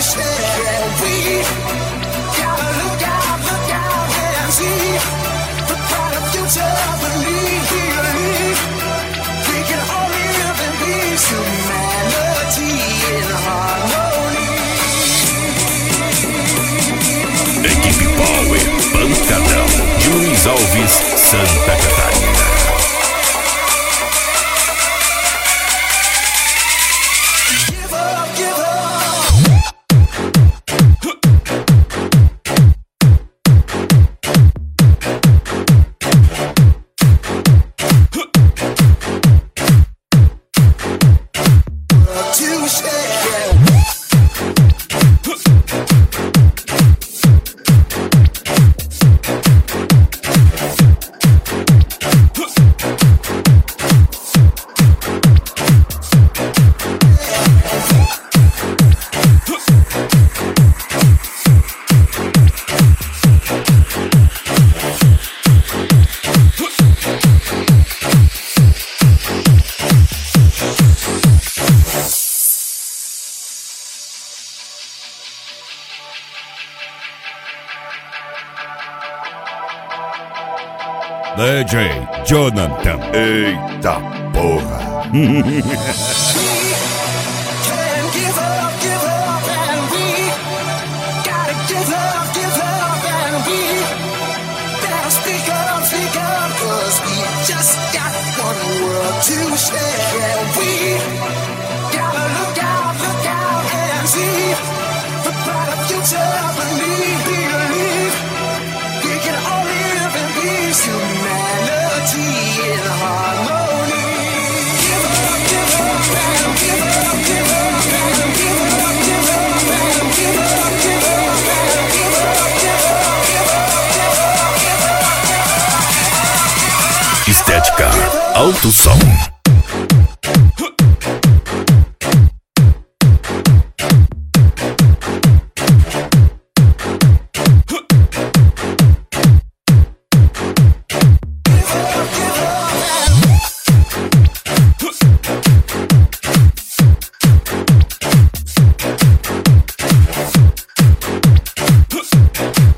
share. We gotta look out and see the brighter future beneath. We can all live in peace, humanity in harmony. Equipe Power, Pancadão, de Luiz Alves, Santa Catarina. DJ Jonathan. Eita porra. Just got one world to share. We gotta look out and see the brighter future beneath. We can all live in peace, humanity in harmony. Give up, give up, and give up, give up, and give up, give up, and give up, give up, and give up, give up, give up. Estética Alto Som.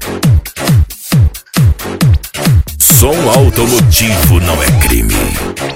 Som automotivo não é crime.